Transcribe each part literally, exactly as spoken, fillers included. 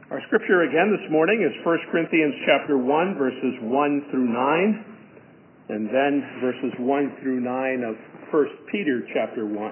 Our scripture again this morning is First Corinthians chapter one, verses one through nine, and then verses one through nine of First Peter chapter one.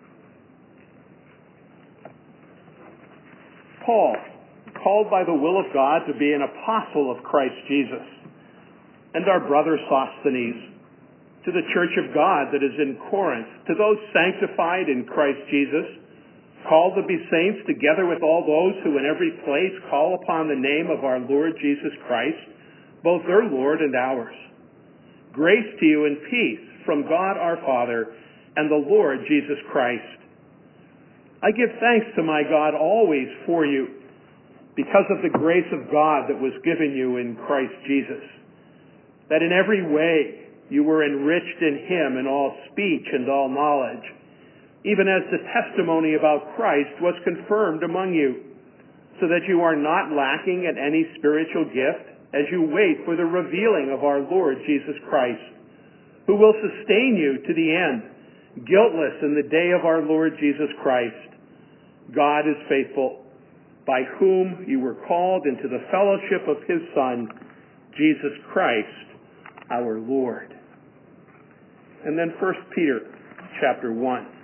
Paul, called by the will of God to be an apostle of Christ Jesus, and our brother Sosthenes, to the church of God that is in Corinth, to those sanctified in Christ Jesus, called to be saints, together with all those who in every place call upon the name of our Lord Jesus Christ, both their Lord and ours. Grace to you and peace from God our Father and the Lord Jesus Christ. I give thanks to my God always for you, because of the grace of God that was given you in Christ Jesus, that in every way you were enriched in him in all speech and all knowledge, even as the testimony about Christ was confirmed among you, so that you are not lacking in any spiritual gift as you wait for the revealing of our Lord Jesus Christ, who will sustain you to the end, guiltless in the day of our Lord Jesus Christ. God is faithful, by whom you were called into the fellowship of his Son, Jesus Christ, our Lord. And then First Peter chapter one.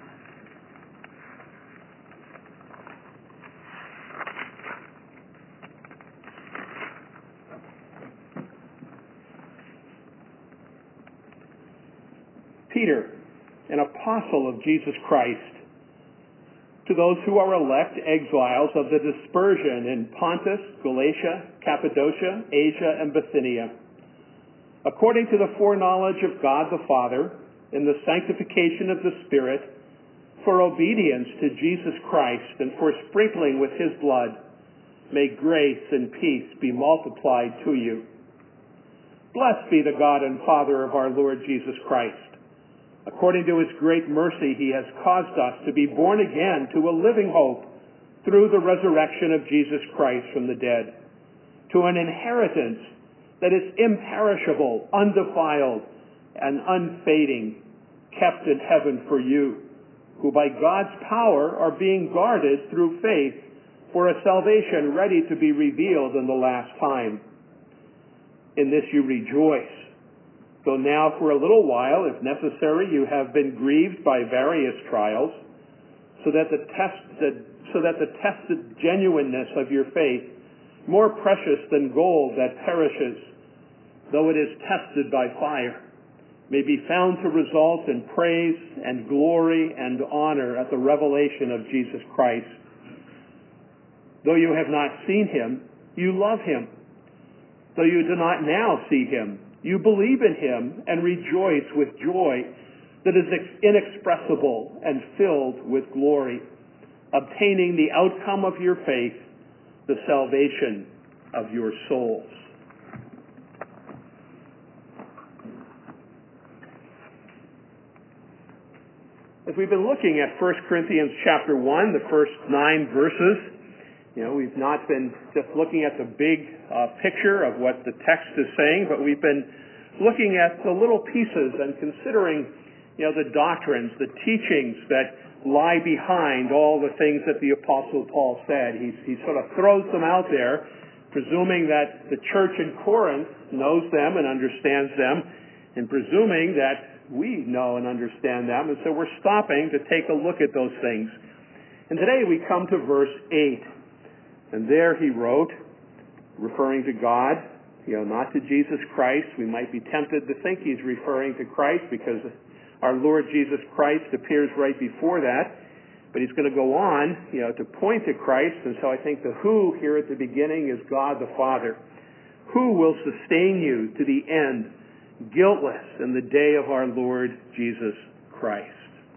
Peter, an apostle of Jesus Christ, to those who are elect exiles of the dispersion in Pontus, Galatia, Cappadocia, Asia, and Bithynia, according to the foreknowledge of God the Father, in the sanctification of the Spirit, for obedience to Jesus Christ and for sprinkling with his blood, may grace and peace be multiplied to you. Blessed be the God and Father of our Lord Jesus Christ. According to his great mercy, he has caused us to be born again to a living hope through the resurrection of Jesus Christ from the dead, to an inheritance that is imperishable, undefiled, and unfading, kept in heaven for you, who by God's power are being guarded through faith for a salvation ready to be revealed in the last time. In this you rejoice, though now for a little while, if necessary, you have been grieved by various trials, so that the tested, so that the tested genuineness of your faith, more precious than gold that perishes, though it is tested by fire, may be found to result in praise and glory and honor at the revelation of Jesus Christ. Though you have not seen him, you love him. Though you do not now see him, you believe in him and rejoice with joy that is inexpressible and filled with glory, obtaining the outcome of your faith, the salvation of your souls. As we've been looking at First Corinthians chapter one, the first nine verses, you know, we've not been just looking at the big uh, picture of what the text is saying, but we've been looking at the little pieces and considering, you know, the doctrines, the teachings that lie behind all the things that the Apostle Paul said. He, he sort of throws them out there, presuming that the church in Corinth knows them and understands them, and presuming that we know and understand them. And so we're stopping to take a look at those things. And today we come to verse eight. And there he wrote, referring to God, you know, not to Jesus Christ. We might be tempted to think he's referring to Christ because our Lord Jesus Christ appears right before that. But he's going to go on, you know, to point to Christ. And so I think the who here at the beginning is God the Father. Who will sustain you to the end, guiltless in the day of our Lord Jesus Christ.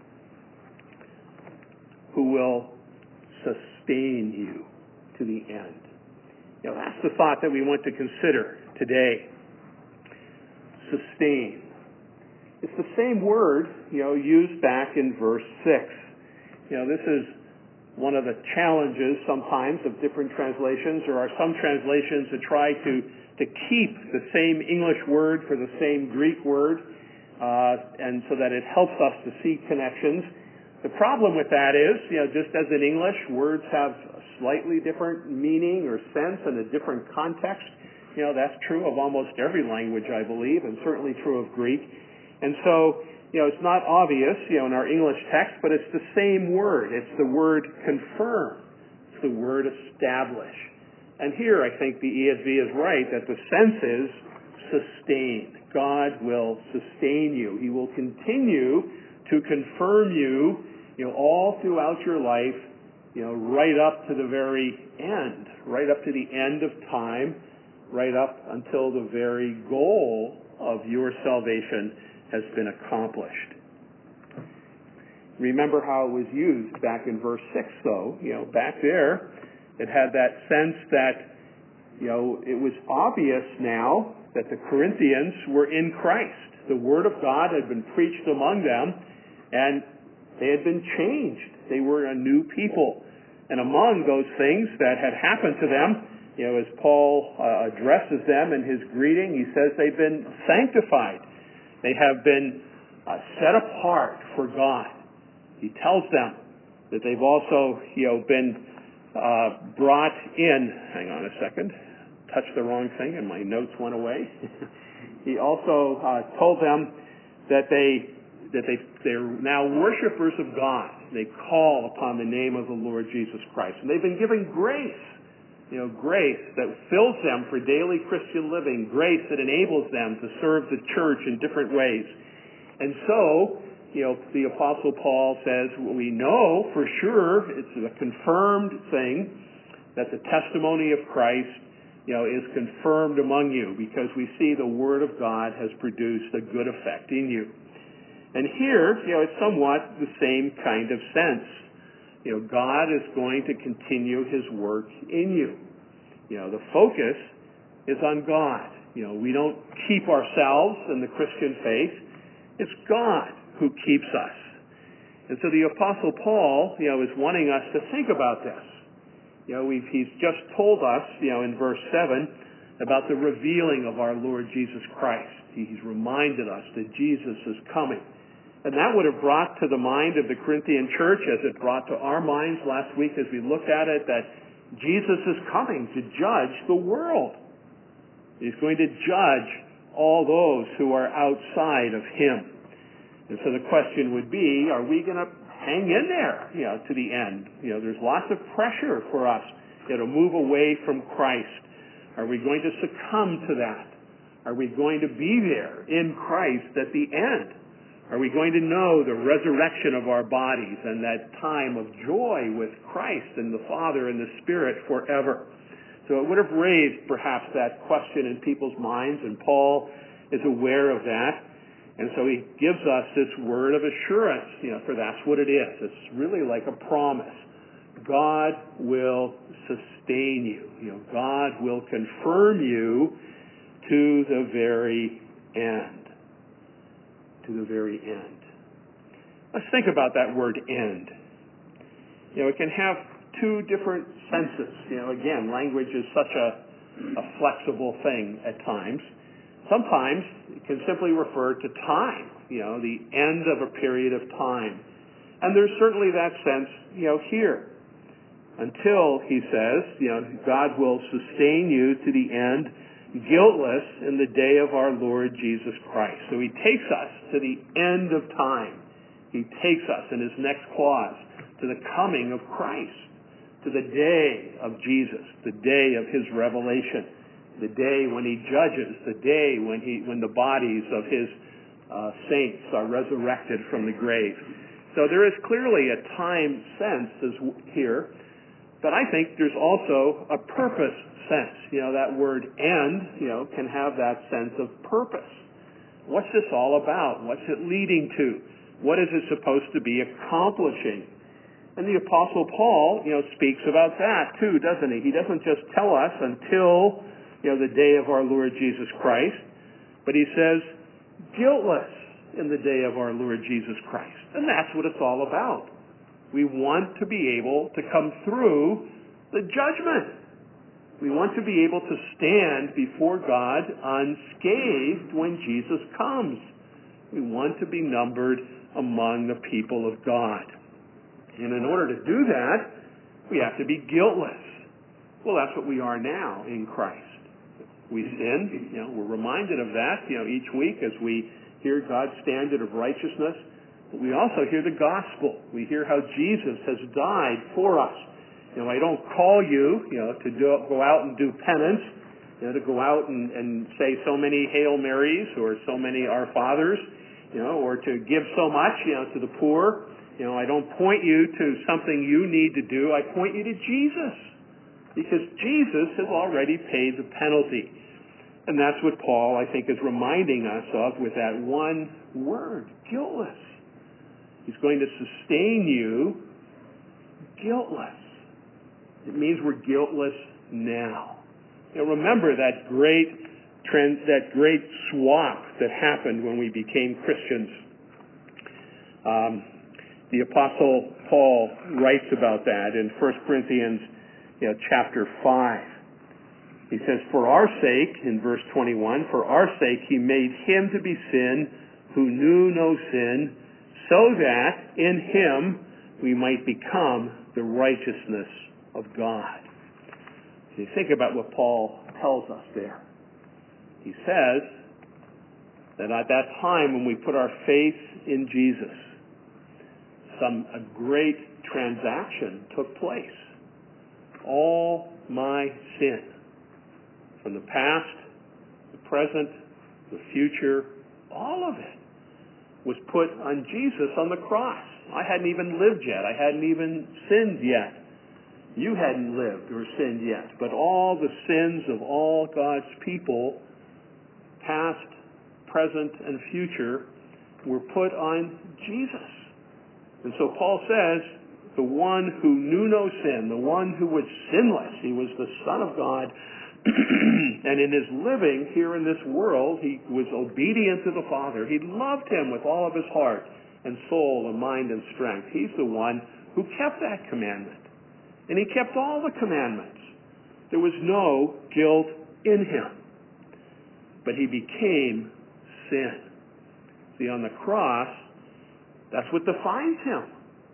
Who will sustain you to the end. You know, that's the thought that we want to consider today. Sustain. It's the same word, you know, used back in verse six. You know, this is one of the challenges sometimes of different translations. There are some translations that try to, to keep the same English word for the same Greek word, uh, and so that it helps us to see connections. The problem with that is, you know, just as in English, words have a slightly different meaning or sense and a different context. You know, that's true of almost every language, I believe, and certainly true of Greek. And so, you know, it's not obvious, you know, in our English text, but it's the same word. It's the word confirm. It's the word establish. And here, I think the E S V is right that the sense is sustain. God will sustain you. He will continue to confirm you, you know, all throughout your life, you know, right up to the very end, right up to the end of time, right up until the very goal of your salvation has been accomplished. Remember how it was used back in verse six, though. You know, back there, it had that sense that, you know, it was obvious now that the Corinthians were in Christ. The Word of God had been preached among them, and they had been changed. They were a new people. And among those things that had happened to them, you know, as Paul uh, addresses them in his greeting, he says they've been sanctified. They have been uh, set apart for God. He tells them that they've also, you know, been uh, brought in. Hang on a second. Touched the wrong thing and my notes went away. He also uh, told them that they that they they're now worshipers of God. They call upon the name of the Lord Jesus Christ, and they've been given grace. You know, grace that fills them for daily Christian living, grace that enables them to serve the church in different ways. And so, you know, the Apostle Paul says, well, we know for sure, it's a confirmed thing, that the testimony of Christ, you know, is confirmed among you, because we see the Word of God has produced a good effect in you. And here, you know, it's somewhat the same kind of sense. You know, God is going to continue His work in you. You know, the focus is on God. You know, we don't keep ourselves in the Christian faith. It's God who keeps us. And so the Apostle Paul, you know, is wanting us to think about this. You know, we've, he's just told us, you know, in verse seven about the revealing of our Lord Jesus Christ. He's reminded us that Jesus is coming. And that would have brought to the mind of the Corinthian church, as it brought to our minds last week as we looked at it, that Jesus is coming to judge the world. He's going to judge all those who are outside of Him. And so the question would be, are we going to hang in there, you know, to the end? You know, there's lots of pressure for us, you know, to move away from Christ. Are we going to succumb to that? Are we going to be there in Christ at the end? Are we going to know the resurrection of our bodies and that time of joy with Christ and the Father and the Spirit forever? So it would have raised perhaps that question in people's minds, and Paul is aware of that. And so he gives us this word of assurance, you know, for that's what it is. It's really like a promise. God will sustain you. You know, God will confirm you to the very end. To the very end. Let's think about that word end. You know, it can have two different senses. You know, again, language is such a, a flexible thing at times. Sometimes it can simply refer to time, you know, the end of a period of time. And there's certainly that sense, you know, here. Until, he says, you know, God will sustain you to the end, guiltless in the day of our Lord Jesus Christ. So he takes us to the end of time. He takes us in his next clause to the coming of Christ, to the day of Jesus, the day of his revelation, the day when he judges, the day when he when the bodies of his uh, saints are resurrected from the grave. So there is clearly a time sense as w- here, but I think there's also a purpose sense. You know, that word end, you know, can have that sense of purpose. What's this all about? What's it leading to? What is it supposed to be accomplishing? And the Apostle Paul, you know, speaks about that too, doesn't he? He doesn't just tell us until, you know, the day of our Lord Jesus Christ, but he says, guiltless in the day of our Lord Jesus Christ. And that's what it's all about. We want to be able to come through the judgment. We want to be able to stand before God unscathed when Jesus comes. We want to be numbered among the people of God. And in order to do that, we have to be guiltless. Well, that's what we are now in Christ. We sin, you know, we're reminded of that, you know, each week as we hear God's standard of righteousness. But we also hear the gospel. We hear how Jesus has died for us. You know, I don't call you, you know, to do, go out and do penance, you know, to go out and, and say so many Hail Marys or so many Our Fathers, you know, or to give so much, you know, to the poor. You know, I don't point you to something you need to do. I point you to Jesus, because Jesus has already paid the penalty. And that's what Paul, I think, is reminding us of with that one word, guiltless. He's going to sustain you guiltless. It means we're guiltless now. You know, remember that great trend, that great swap that happened when we became Christians. Um, the Apostle Paul writes about that in First Corinthians, you know, chapter five. He says, "For our sake," in verse twenty-one, "for our sake he made him to be sin who knew no sin, so that in him we might become the righteousness of God." So you think about what Paul tells us there. He says that at that time when we put our faith in Jesus, some a great transaction took place. All my sin, from the past, the present, the future, all of it was put on Jesus on the cross. I hadn't even lived yet. I hadn't even sinned yet. You hadn't lived or sinned yet. But all the sins of all God's people, past, present, and future, were put on Jesus. And so Paul says, the one who knew no sin, the one who was sinless, he was the Son of God, and in his living here in this world, he was obedient to the Father. He loved him with all of his heart and soul and mind and strength. He's the one who kept that commandment. And he kept all the commandments. There was no guilt in him. But he became sin. See, on the cross, that's what defines him.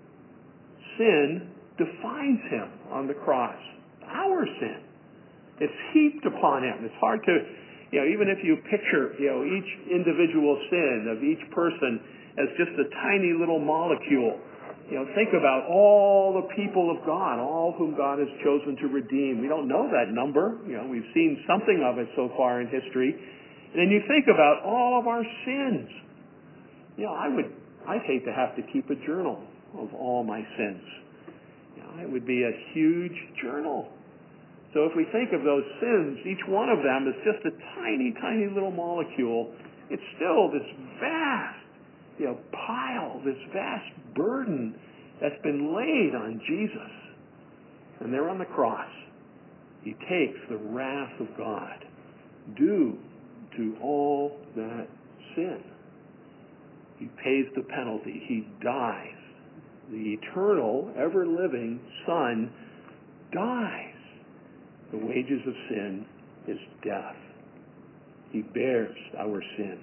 Sin defines him on the cross. Our sin. It's heaped upon him. It's hard to, you know, even if you picture, you know, each individual sin of each person as just a tiny little molecule. You know, think about all the people of God, all whom God has chosen to redeem. We don't know that number. You know, we've seen something of it so far in history. And then you think about all of our sins. You know, I would, I'd hate to have to keep a journal of all my sins. You know, it would be a huge journal. So if we think of those sins, each one of them is just a tiny, tiny little molecule. It's still this vast, you know, pile, this vast burden that's been laid on Jesus. And there on the cross, he takes the wrath of God due to all that sin. He pays the penalty. He dies. The eternal, ever-living Son dies. The wages of sin is death. He bears our sin.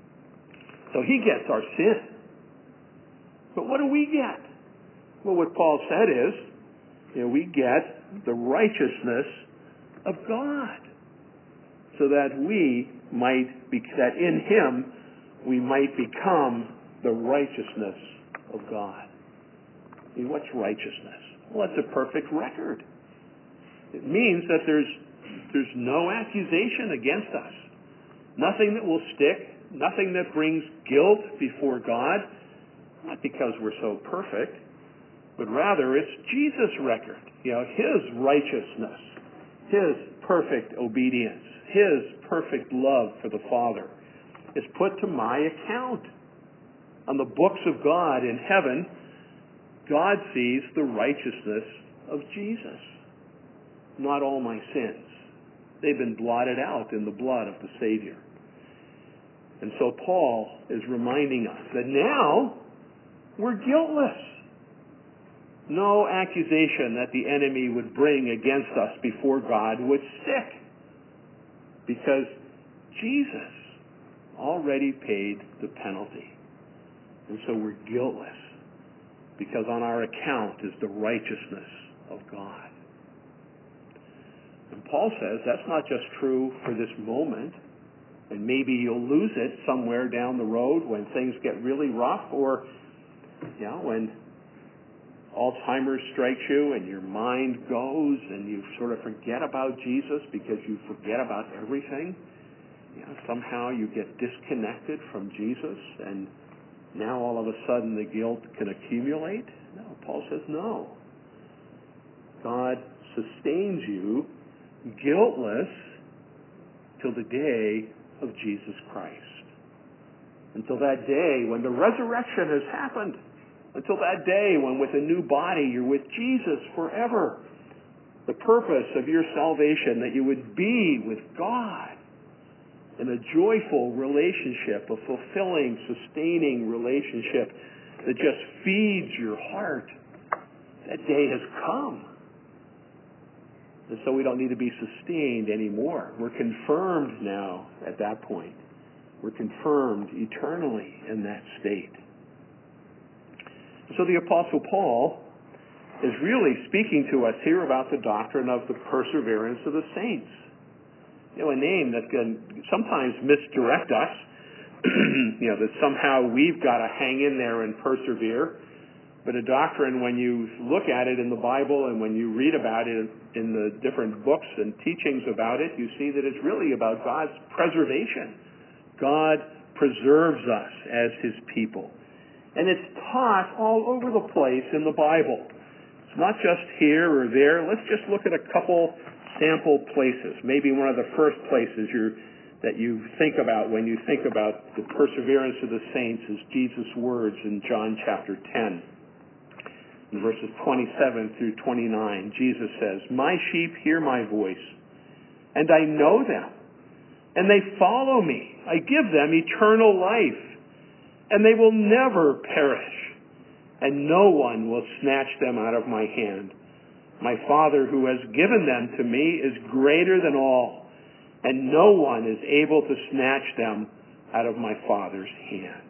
So he gets our sin. But what do we get? Well, what Paul said is, you know, we get the righteousness of God, so that we might be, that in him we might become the righteousness of God. I mean, what's righteousness? Well, it's a perfect record. It means that there's there's no accusation against us. Nothing that will stick, nothing that brings guilt before God, not because we're so perfect, but rather it's Jesus' record. You know, his righteousness, his perfect obedience, his perfect love for the Father is put to my account. On the books of God in heaven, God sees the righteousness of Jesus. Not all my sins. They've been blotted out in the blood of the Savior. And so Paul is reminding us that now we're guiltless. No accusation that the enemy would bring against us before God would stick, because Jesus already paid the penalty. And so we're guiltless. because on our account is the righteousness of God. And Paul says that's not just true for this moment, and maybe you'll lose it somewhere down the road when things get really rough, or you know, when Alzheimer's strikes you and your mind goes and you sort of forget about Jesus because you forget about everything. You know, somehow you get disconnected from Jesus, and now all of a sudden the guilt can accumulate. No, Paul says no. God sustains you guiltless till the day of Jesus Christ. Until that day when the resurrection has happened. Until that day when with a new body you're with Jesus forever. The purpose of your salvation, that you would be with God in a joyful relationship, a fulfilling, sustaining relationship that just feeds your heart. That day has come. And so we don't need to be sustained anymore. We're confirmed now at that point. We're confirmed eternally in that state. So the Apostle Paul is really speaking to us here about the doctrine of the perseverance of the saints. You know, a name that can sometimes misdirect us, you know, that somehow we've got to hang in there and persevere. But a doctrine, when you look at it in the Bible and when you read about it in the different books and teachings about it, you see that it's really about God's preservation. God preserves us as His people. And it's taught all over the place in the Bible. It's not just here or there. Let's just look at a couple sample places. Maybe one of the first places you're, that you think about when you think about the perseverance of the saints is Jesus' words in John chapter ten. In verses twenty-seven through twenty-nine, Jesus says, "My sheep hear my voice, and I know them, and they follow me. I give them eternal life, and they will never perish, and no one will snatch them out of my hand. My Father who has given them to me is greater than all, and no one is able to snatch them out of my Father's hand."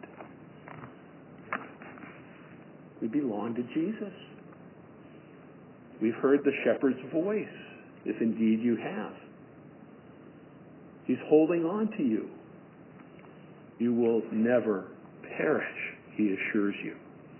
We belong to Jesus. We've heard the shepherd's voice, if indeed you have. He's holding on to you. You will never perish, he assures you.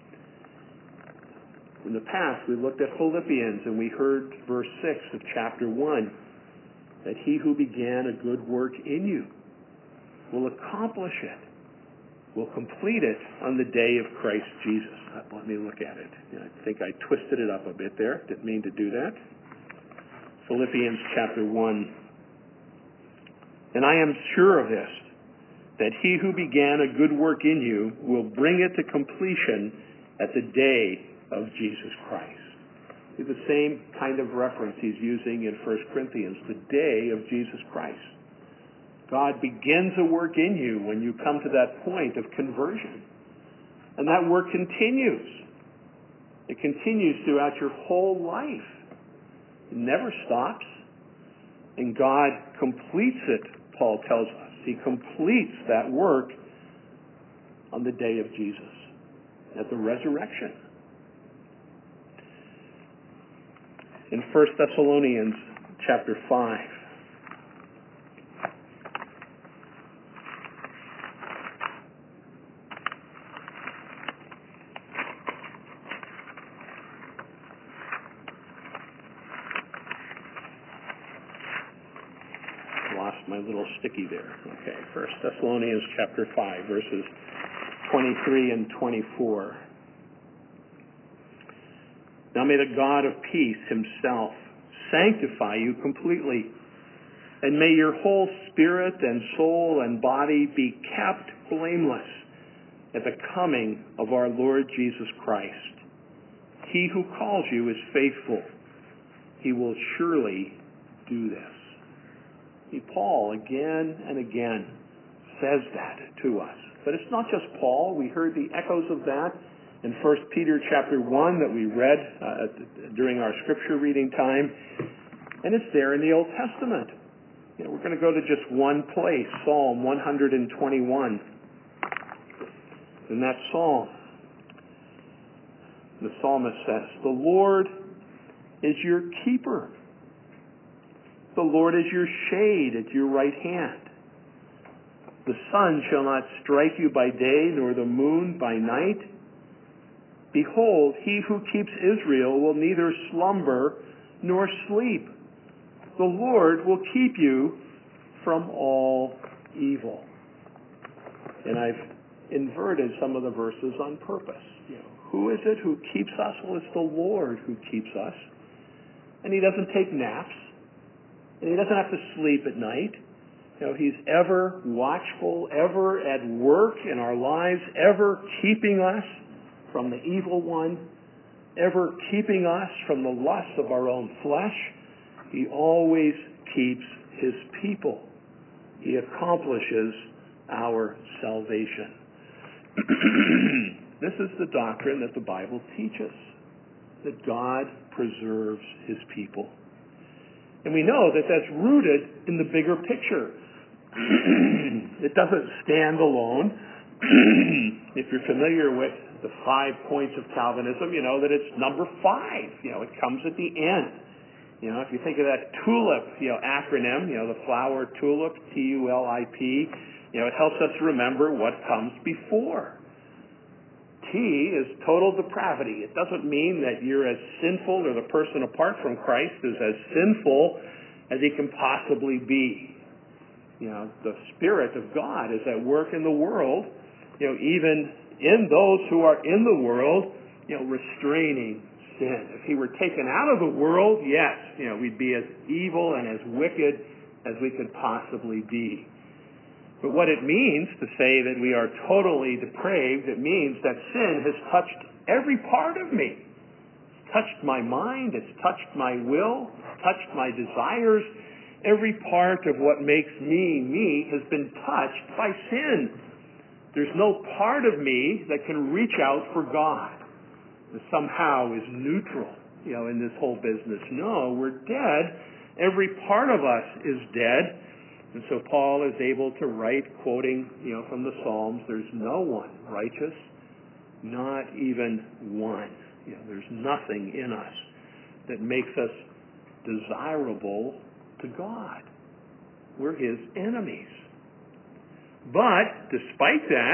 In the past, we looked at Philippians and we heard verse six of chapter one, that he who began a good work in you will accomplish it, will complete it on the day of Christ Jesus. Let me look at it. I think I twisted it up a bit there. Didn't mean to do that. Philippians chapter one. "And I am sure of this, that he who began a good work in you will bring it to completion at the day of Jesus Christ." It's the same kind of reference he's using in First Corinthians, the day of Jesus Christ. God begins a work in you when you come to that point of conversion. And that work continues. It continues throughout your whole life. It never stops. And God completes it, Paul tells us. He completes that work on the day of Jesus, at the resurrection. In First Thessalonians chapter five, my little sticky there. Okay, First Thessalonians chapter five, verses twenty-three and twenty-four. "Now may the God of peace himself sanctify you completely, and may your whole spirit and soul and body be kept blameless at the coming of our Lord Jesus Christ. He who calls you is faithful. He will surely do this." See, Paul again and again says that to us. But it's not just Paul. We heard the echoes of that in First Peter chapter one that we read uh, during our scripture reading time. And it's there in the Old Testament. You know, we're going to go to just one place, Psalm one twenty-one. In that psalm, The psalmist says, "The Lord is your keeper. The Lord is your shade at your right hand. The sun shall not strike you by day, nor the moon by night. Behold, he who keeps Israel will neither slumber nor sleep. The Lord will keep you from all evil." And I've inverted some of the verses on purpose. You know, who is it who keeps us? Well, it's the Lord who keeps us. And he doesn't take naps. And he doesn't have to sleep at night. You know, he's ever watchful, ever at work in our lives, ever keeping us from the evil one, ever keeping us from the lusts of our own flesh. He always keeps his people. He accomplishes our salvation. This is the doctrine that the Bible teaches, that God preserves his people. And we know that that's rooted in the bigger picture. It doesn't stand alone. If you're familiar with the five points of Calvinism, you know that it's number five. You know, it comes at the end. You know, if you think of that TULIP, you know, acronym, you know, the flower tulip, T U L I P, you know, it helps us remember what comes before. T is total depravity. It doesn't mean that you're as sinful, or the person apart from Christ is as sinful as he can possibly be. You know, the Spirit of God is at work in the world, you know, even in those who are in the world, you know, restraining sin. If he were taken out of the world, yes, you know, we'd be as evil and as wicked as we could possibly be. But what it means to say that we are totally depraved, it means that sin has touched every part of me. It's touched my mind, it's touched my will, it's touched my desires. Every part of what makes me, me, has been touched by sin. There's no part of me that can reach out for God, that somehow is neutral, you know, in this whole business. No, we're dead. Every part of us is dead. And so Paul is able to write, quoting, you know, from the Psalms, there's no one righteous, not even one. You know, there's nothing in us that makes us desirable to God. We're his enemies. But despite that,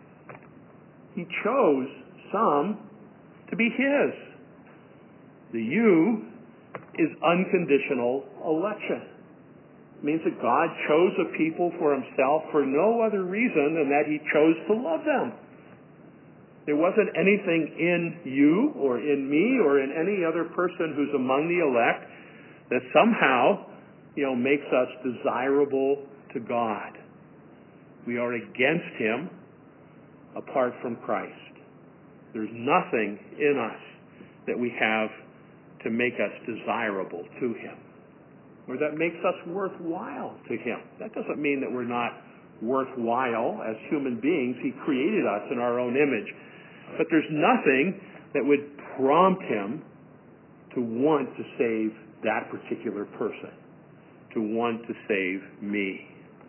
he chose some to be his. The you is unconditional election. It means that God chose a people for himself for no other reason than that he chose to love them. There wasn't anything in you or in me or in any other person who's among the elect that somehow, you know, makes us desirable to God. We are against him apart from Christ. There's nothing in us that we have to make us desirable to him, or that makes us worthwhile to him. That doesn't mean that we're not worthwhile as human beings. He created us in our own image. But there's nothing that would prompt him to want to save that particular person, to want to save me.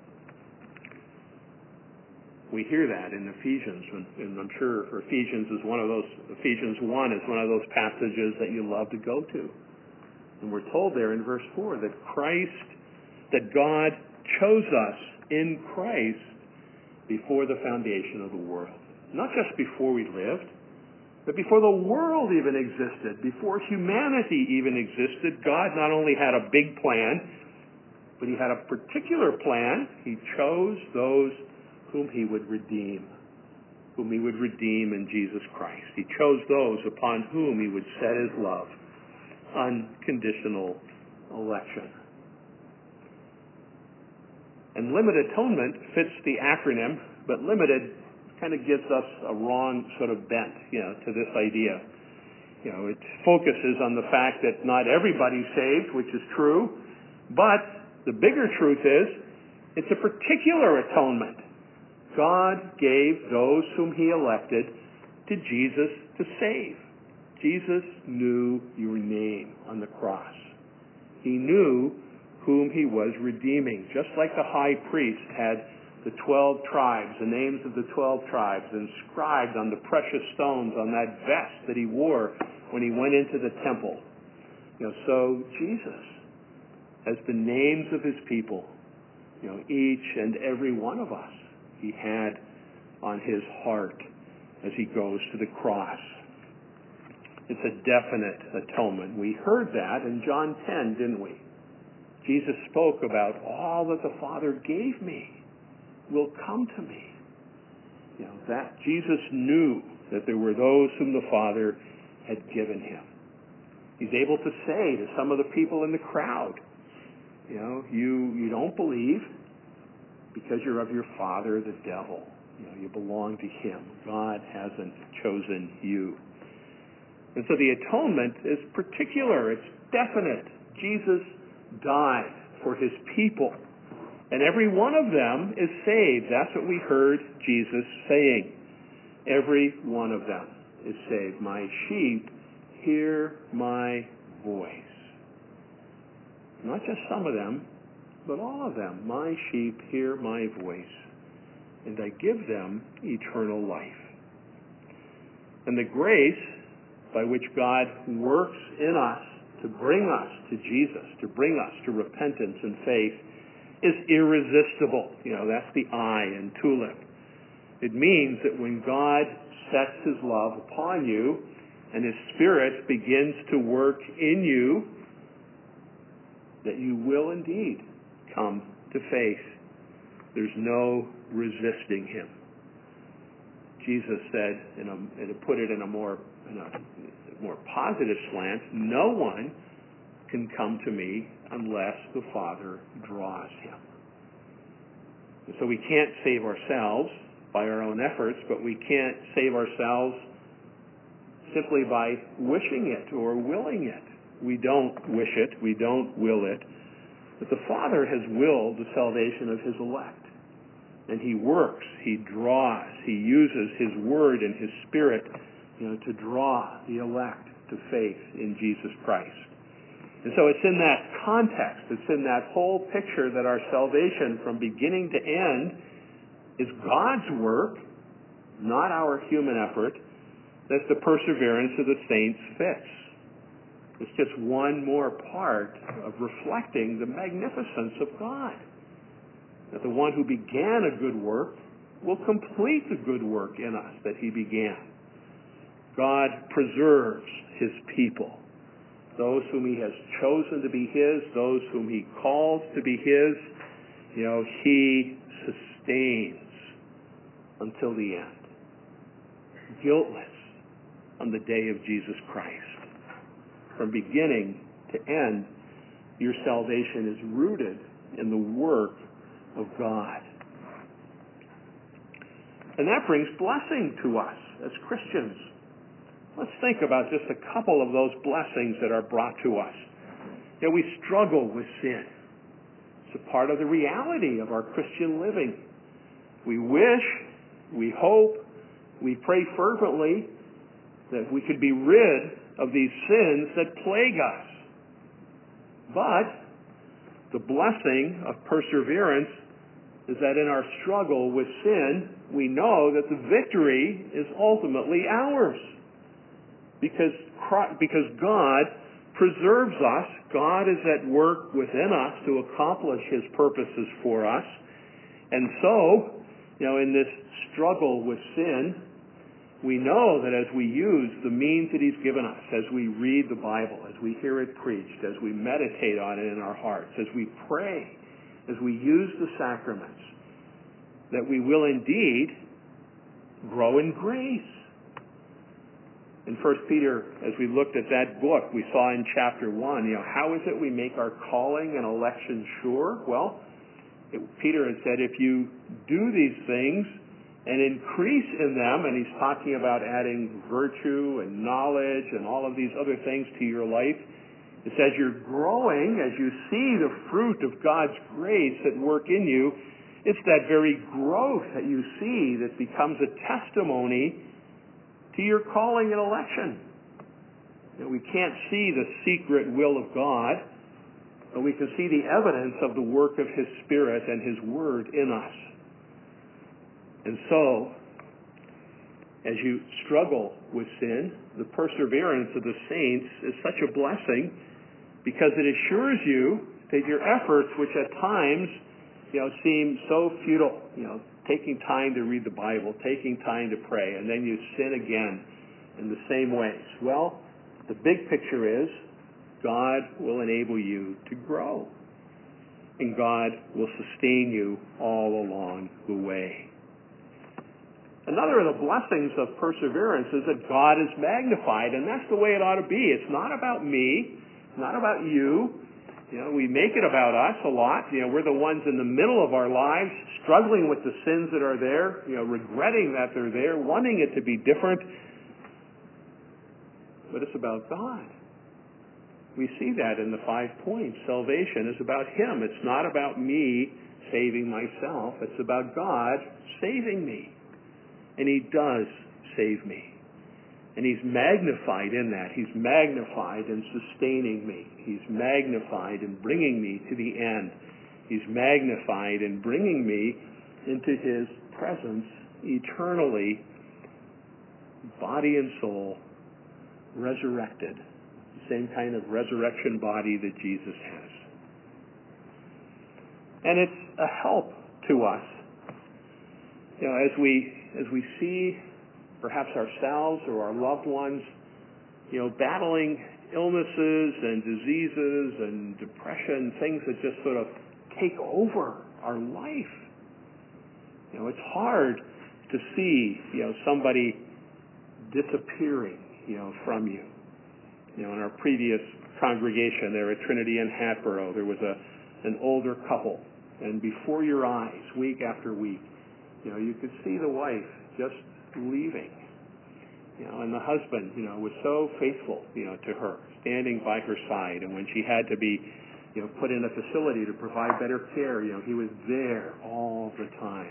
We hear that in Ephesians, and I'm sure Ephesians is one of those, Ephesians one is one of those passages that you love to go to. And we're told there in verse four that Christ, that God chose us in Christ before the foundation of the world. Not just before we lived, but before the world even existed, before humanity even existed. God not only had a big plan, but he had a particular plan. He chose those whom he would redeem, whom he would redeem in Jesus Christ. He chose those upon whom he would set his love. Unconditional election. And limited atonement fits the acronym, but limited kind of gives us a wrong sort of bent, you know, to this idea. You know, it focuses on the fact that not everybody's saved, which is true, but the bigger truth is it's a particular atonement. God gave those whom he elected to Jesus to save. Jesus knew your name on the cross. He knew whom he was redeeming. Just like the high priest had the twelve tribes, the names of the twelve tribes inscribed on the precious stones on that vest that he wore when he went into the temple. You know, so Jesus has the names of his people, you know, each and every one of us he had on his heart as he goes to the cross. It's a definite atonement. We heard that in John ten, didn't we? Jesus spoke about all that the Father gave me will come to me. You know, that Jesus knew that there were those whom the Father had given him. He's able to say to some of the people in the crowd, you know, you, you don't believe because you're of your father, the devil. You know, you belong to him. God hasn't chosen you. And so the atonement is particular. It's definite. Jesus died for his people. And every one of them is saved. That's what we heard Jesus saying. Every one of them is saved. My sheep hear my voice. Not just some of them, but all of them. My sheep hear my voice, and I give them eternal life. And the grace by which God works in us to bring us to Jesus, to bring us to repentance and faith, is irresistible. You know, that's the I in TULIP. It means that when God sets his love upon you and his Spirit begins to work in you, that you will indeed come to faith. There's no resisting him. Jesus said, in a, and to put it in a more, in a more positive slant, no one can come to me unless the Father draws him. And so we can't save ourselves by our own efforts, but we can't save ourselves simply by wishing it or willing it. We don't wish it, we don't will it, but the Father has willed the salvation of his elect. And he works, he draws, he uses his word and his Spirit, you know, to draw the elect to faith in Jesus Christ. And so it's in that context, it's in that whole picture that our salvation from beginning to end is God's work, not our human effort, that the perseverance of the saints fits. It's just one more part of reflecting the magnificence of God. That the one who began a good work will complete the good work in us that he began. God preserves his people. Those whom he has chosen to be his, those whom he calls to be his, you know, he sustains until the end. Guiltless on the day of Jesus Christ. From beginning to end, your salvation is rooted in the work of God. And that brings blessing to us as Christians. Let's think about just a couple of those blessings that are brought to us. You know, we struggle with sin. It's a part of the reality of our Christian living. We wish, we hope, we pray fervently that we could be rid of these sins that plague us. But the blessing of perseverance is that in our struggle with sin, we know that the victory is ultimately ours. Because, because God preserves us. God is at work within us to accomplish his purposes for us. And so, you know, in this struggle with sin, we know that as we use the means that he's given us, as we read the Bible, as we hear it preached, as we meditate on it in our hearts, as we pray, as we use the sacraments, that we will indeed grow in grace. In First Peter, as we looked at that book, we saw in chapter one, you know, how is it we make our calling and election sure? Well, it, Peter had said, if you do these things and increase in them, and he's talking about adding virtue and knowledge and all of these other things to your life, it says you're growing as you see the fruit of God's grace at work in you. It's that very growth that you see that becomes a testimony to your calling and election. You know, we can't see the secret will of God, but we can see the evidence of the work of his Spirit and his Word in us. And so, as you struggle with sin, the perseverance of the saints is such a blessing because it assures you that your efforts, which at times, you know, seem so futile, you know, taking time to read the Bible, taking time to pray, and then you sin again in the same ways. Well, the big picture is God will enable you to grow, and God will sustain you all along the way. Another of the blessings of perseverance is that God is magnified, and that's the way it ought to be. It's not about me, not about you. You know, we make it about us a lot. You know, we're the ones in the middle of our lives, struggling with the sins that are there, you know, regretting that they're there, wanting it to be different. But it's about God. We see that in the five points. Salvation is about Him. It's not about me saving myself. It's about God saving me. And He does save me. And He's magnified in that. He's magnified in sustaining me. He's magnified in bringing me to the end. He's magnified in bringing me into His presence eternally, body and soul, resurrected. The same kind of resurrection body that Jesus has. And it's a help to us. You know, as we as we see perhaps ourselves or our loved ones, you know, battling illnesses and diseases and depression, things that just sort of take over our life. You know, it's hard to see, you know, somebody disappearing, you know, from you. You know, in our previous congregation there at Trinity in Hatboro, there was a an older couple, and before your eyes, week after week, you know, you could see the wife just leaving. You know, and the husband, you know, was so faithful, you know, to her, standing by her side. And when she had to be, you know, put in a facility to provide better care, you know, he was there all the time.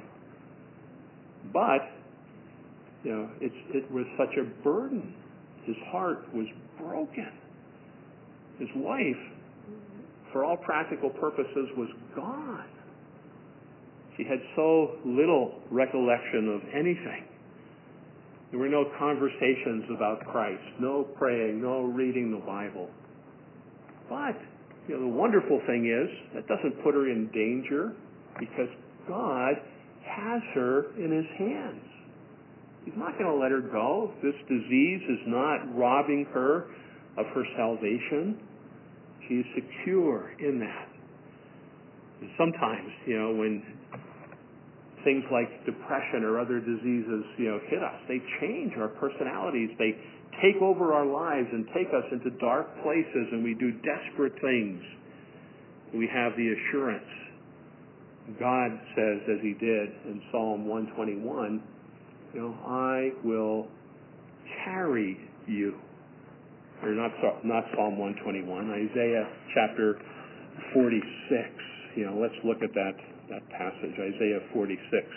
But, you know, it's, it was such a burden. His heart was broken. His wife, for all practical purposes, was gone. She had so little recollection of anything. There were no conversations about Christ, no praying, no reading the Bible. But, you know, the wonderful thing is, that doesn't put her in danger because God has her in His hands. He's not going to let her go. This disease is not robbing her of her salvation. She is secure in that. And sometimes, you know, when things like depression or other diseases, you know, hit us, they change our personalities. They take over our lives and take us into dark places, and we do desperate things. We have the assurance. God says, as He did in Psalm one twenty-one, you know, I will carry you. Or not, not Psalm one twenty-one, Isaiah chapter forty-six. You know, let's look at that, that passage, Isaiah forty-six,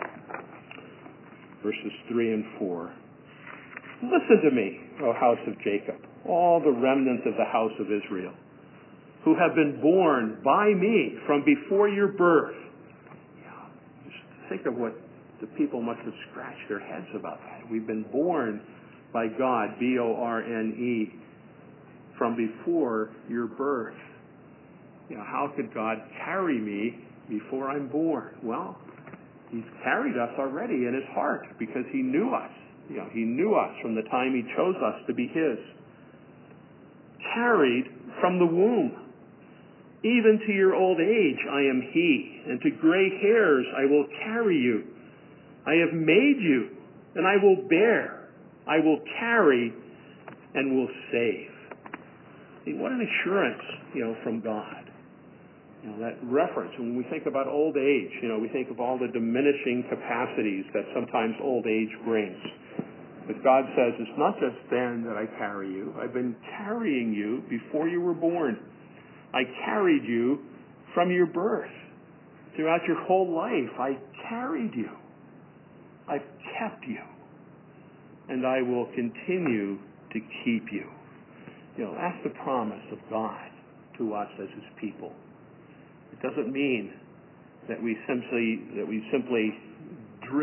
verses three and four. Listen to me, O house of Jacob, all the remnants of the house of Israel, who have been born by me from before your birth. Yeah, just think of what the people must have scratched their heads about that. We've been born by God, B O R N E, from before your birth. You know, how could God carry me before I'm born? Well, He's carried us already in His heart because He knew us. You know, He knew us from the time He chose us to be His. Carried from the womb. Even to your old age I am He, and to gray hairs I will carry you. I have made you, and I will bear. I will carry and will save. See, what an assurance, you know, from God. You know, that reference, when we think about old age, you know, we think of all the diminishing capacities that sometimes old age brings. But God says, it's not just then that I carry you. I've been carrying you before you were born. I carried you from your birth. Throughout your whole life, I carried you. I've kept you. And I will continue to keep you. You know, that's the promise of God to us as His people. It doesn't mean that we simply that we simply drift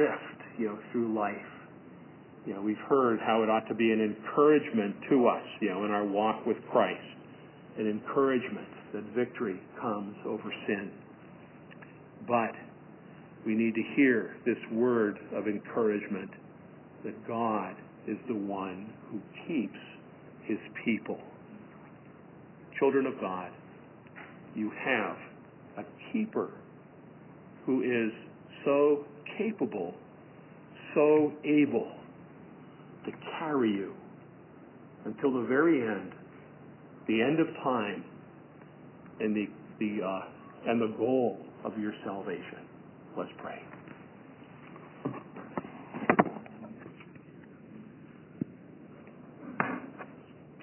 you know, through life. You know, we've heard how it ought to be an encouragement to us, you know, in our walk with Christ. An encouragement that victory comes over sin. But we need to hear this word of encouragement that God is the one who keeps his people. Children of God, you have a keeper who is so capable, so able to carry you until the very end, the end of time, and the the uh, and the goal of your salvation. Let's pray.